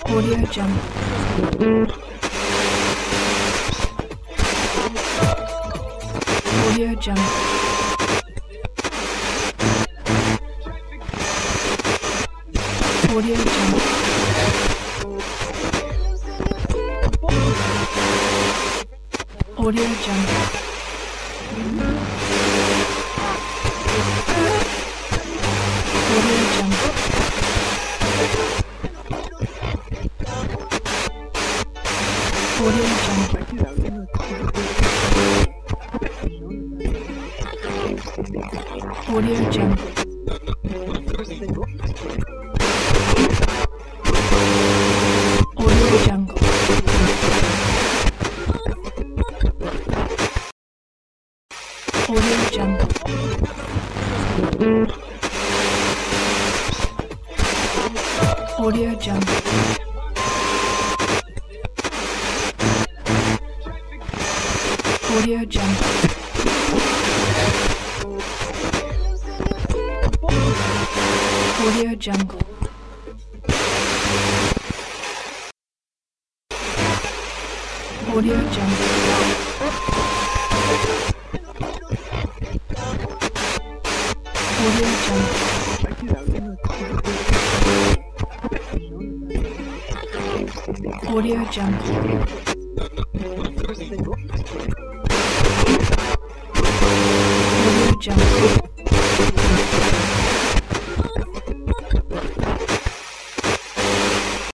Audio Jungle. Audio Jungle. Audio Jungle. Audio Jungle. Audio Jungle. Audio Jungle. Audio Jungle. Audio Jungle. Audio Jungle. Audio Jungle. Audio Jungle. Audio Jungle. Audio Jungle. Audio Jungle. Audio Jungle.